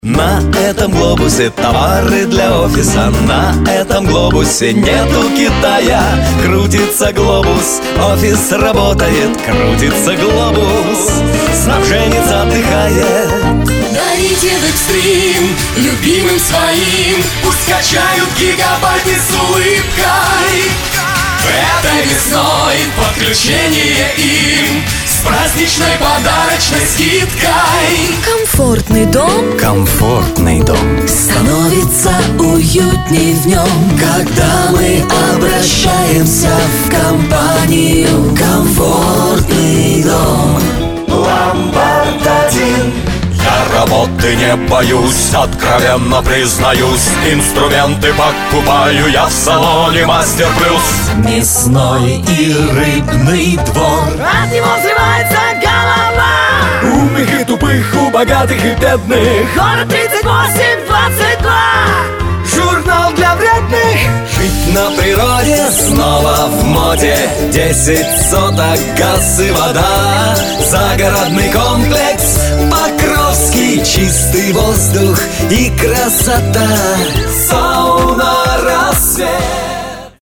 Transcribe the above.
На этом глобусе товары для офиса. На этом глобусе нету Китая. Крутится глобус, офис работает. Крутится глобус, снабженец отдыхает. Дарите в экстрим любимым своим. Пусть качают гигабайты с улыбкой. Этой весной подключение им с праздничной подарочной скидкой. Комфортный дом, комфортный дом становится уютней в нем, когда мы обращаемся в компанию «Комфортный дом». Ломбард-1. Я работы не боюсь, откровенно признаюсь. Инструменты покупаю я в салоне Мастер Плюс. Мясной и рыбный двор. От него взрывается голова. Умных и тупых, у богатых и бедных. Город 3822. Журнал для вредных. Жить на природе снова в моде. 10 соток, газ и вода. Загородный комплекс Покровский. Чистый воздух и красота. Сауна «Рассвет».